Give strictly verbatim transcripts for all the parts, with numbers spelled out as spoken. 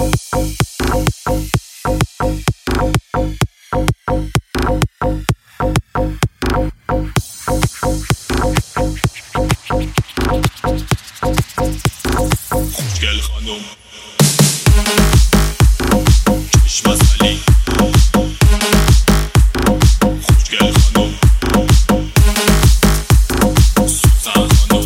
خوشگل خانم چشم از علی خوشگل خانم سوزن خانم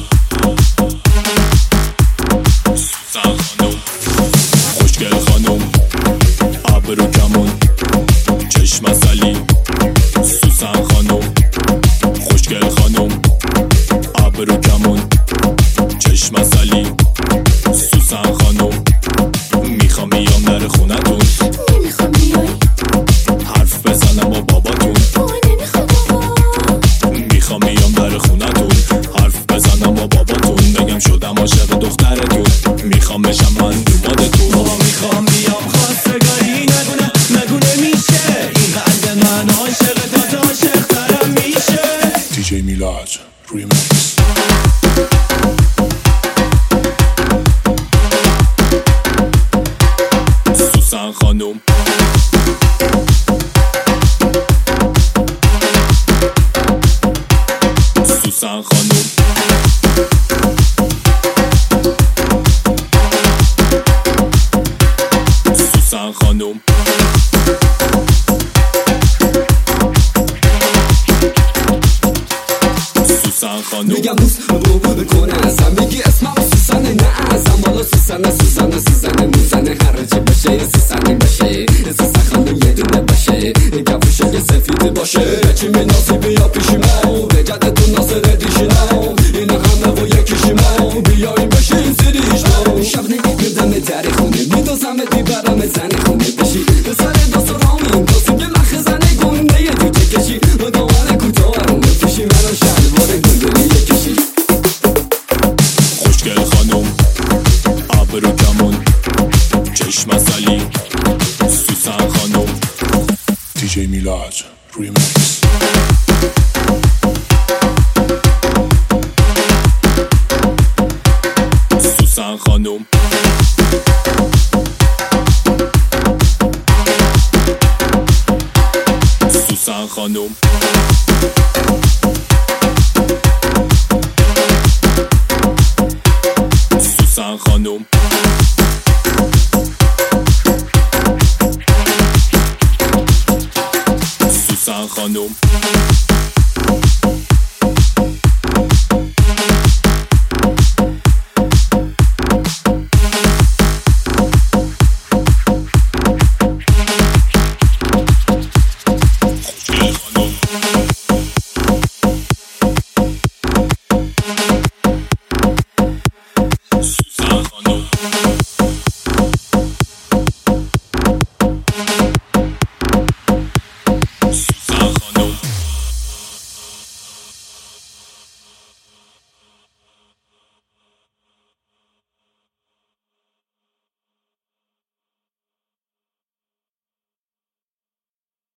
سوزن خانم خوشگل خانم ابرو کمون چشم از علی سوزن خانم خوشگل خانم ابرو کمون چشم از علی سوزن خانم میخوام بیام در خونتون نمیخوام بیای حرف بزنم با باباتون بابا نمیخواد بابا میخوام بیام در خونتون حرف بزنم با باباتون بگم شدم عاشق دخترتون میخوام بشم من دومادتون بابا میخوام بیام خواستگاری نگونه نگونه میشه این قلب من عاشق تا عاشق ترم میشه دیجی میلاد ریمیکس سوزن خانم سوزن خانم سوزن خانم سوزن خانم میگم دوست رو بکنه ازم میگی اسمم سوزنه نه ازم حالا سوزنه سوزنه سوزنه موزنه هرچی باشه سوزنه باشه سوزن خانم یه دونه باشه کفوشه یه سفید باشه چی مناسی بیا پیشیمو به جدتون ناصر دیشینم این همه و یکیشیمو بیاییم بشین سریشمو شب نمیدم در خونه میدازم دیبرم زن خونه بشی سر داست رامین داستیم یه مخ زنه گنده یه تو چکشی و دوانه کوتاه رو بکشی منو شلوار گلدری یکشی خوشگل خانم ابرو کمون چشم از علی سوزن خانم دیجی میلاد ریمیکس سوزن خانم سوزن خانم سوزن خانم سوزن خانم